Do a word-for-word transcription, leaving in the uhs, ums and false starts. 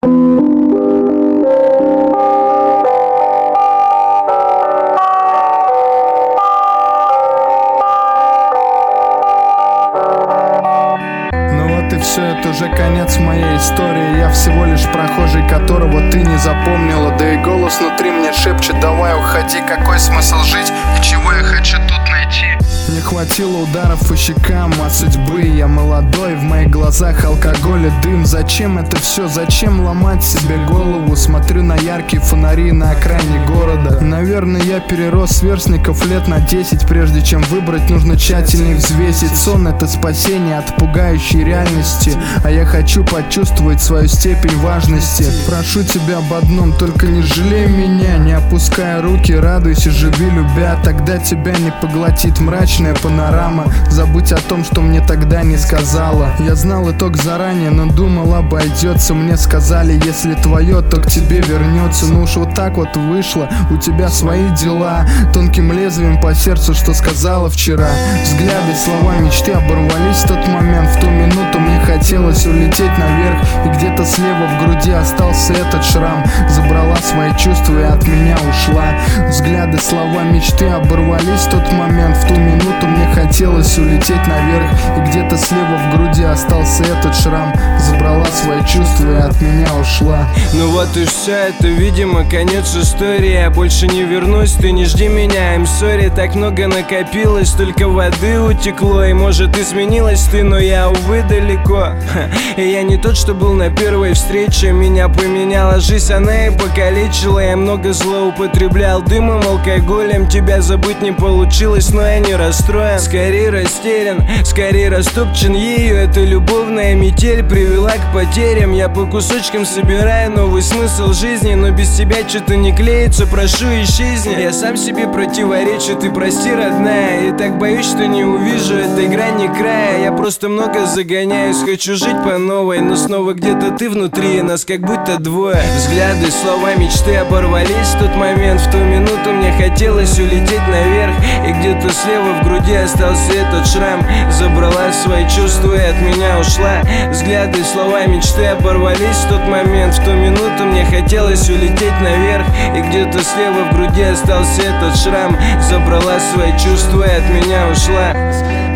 Все, это уже конец моей истории. Я всего лишь прохожий, которого ты не запомнила. Да и голос внутри мне шепчет: давай уходи, какой смысл жить и чего я хочу тут найти. Не хватило ударов по щекам от судьбы. Я молодой, в моих глазах алкоголь и дым. Зачем это все? Зачем ломать себе голову? Смотрю на яркие фонари на окраине города. Наверное, я перерос сверстников лет на десять. Прежде чем выбрать, нужно тщательнее взвесить. Сон — это спасение от пугающей реальности, а я хочу почувствовать свою степень важности. Прошу тебя об одном: только не жалей меня. Не опускай руки, радуйся, живи любя. Тогда тебя не поглотит мрачная панорама. Забудь о том, что мне тогда не сказала. Я знал итог заранее, но думал, обойдется. Мне сказали: если твое, то к тебе вернется. Ну уж вот так вот вышло, у тебя свои дела. Тонким лезвием по сердцу, что сказала вчера. Взгляды, слова, мечты оборвались в тот момент. В ту минуту мне хотелось улететь наверх, и где-то слева в груди остался этот шрам. Забрала свои чувства и от меня ушла. Взгляды, слова, мечты оборвались в тот момент. В ту минуту мне хотелось улететь наверх, и где-то слева в груди остался этот шрам. Забрала свои чувства и от меня ушла. Ну вот и все, это, видимо, конец истории. Я больше не вернусь, ты не жди меня, I'm sorry. Так много накопилось, столько воды утекло. И может и сменилась ты, но я, увы, далеко. Ха. И я не тот, что был на первой встрече. Меня поменяла жизнь, она и покалечила. Я много злоупотреблял дымом, алкоголем. Тебя забыть не получилось, но я не расстроен. Скорее растерян, скорее растопчен ею. Эта любовная метель привела к потерям. Я по кусочкам собираю новый смысл жизни, но без тебя что-то не клеится, прошу, исчезни. Я сам себе противоречу, ты прости, родная. И так боюсь, что не увижу этой грани края. Я просто много загоняюсь, хочу жить по новой, но снова где-то ты внутри, нас как будто двое. Взгляды, слова, мечты оборвались в тот момент. В ту минуту мне хотелось улететь наверх, и где-то слева в груди остался этот шрам. Забрала свои чувства и от меня ушла. Взгляды, слова, мечты оборвались в тот момент. В ту минуту мне хотелось улететь наверх, и где-то слева в груди остался этот шрам. Забрала свои чувства и от меня ушла.